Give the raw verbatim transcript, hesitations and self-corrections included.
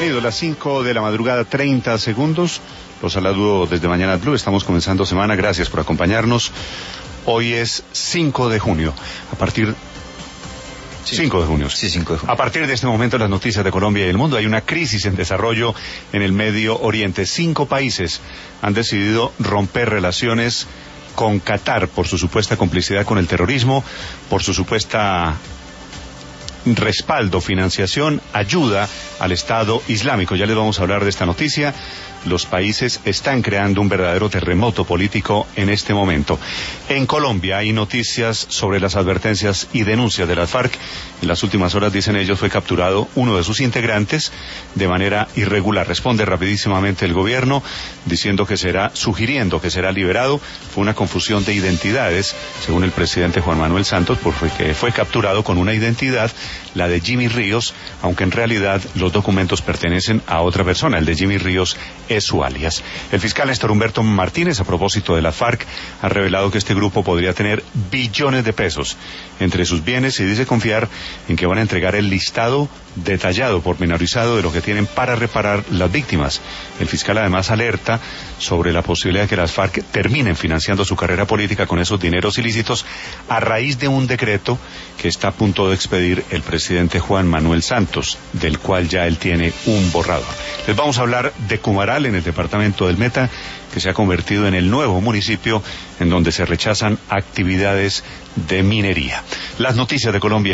bienvenidos, las cinco de la madrugada, treinta segundos. Los saludo desde Mañana Blue, estamos comenzando semana, gracias por acompañarnos. Hoy es cinco de junio, a partir... Sí. cinco de junio. Sí, cinco de junio. A partir de este momento, las noticias de Colombia y el mundo. Hay una crisis en desarrollo en el Medio Oriente. Cinco países han decidido romper relaciones con Qatar por su supuesta complicidad con el terrorismo, por su supuesta respaldo, financiación, ayuda al Estado Islámico. Ya les vamos a hablar de esta noticia. Los países están creando un verdadero terremoto político en este momento. En Colombia hay noticias sobre las advertencias y denuncias de las FARC. En las últimas horas, dicen ellos, fue capturado uno de sus integrantes de manera irregular. Responde rapidísimamente el gobierno diciendo que será, sugiriendo que será liberado. Fue una confusión de identidades, según el presidente Juan Manuel Santos, porque fue capturado con una identidad, la de Jimmy Ríos, aunque en realidad los documentos pertenecen a otra persona. El de Jimmy Ríos es su alias. El fiscal Néstor Humberto Martínez, a propósito de la FARC, ha revelado que este grupo podría tener billones de pesos entre sus bienes y dice confiar en que van a entregar el listado detallado, pormenorizado de lo que tienen para reparar las víctimas. El fiscal además alerta sobre la posibilidad de que las FARC terminen financiando su carrera política con esos dineros ilícitos a raíz de un decreto que está a punto de expedir el presidente Juan Manuel Santos, del cual ya él tiene un borrador. Les vamos a hablar de Cumaral, en el departamento del Meta, que se ha convertido en el nuevo municipio en donde se rechazan actividades de minería. Las noticias de Colombia.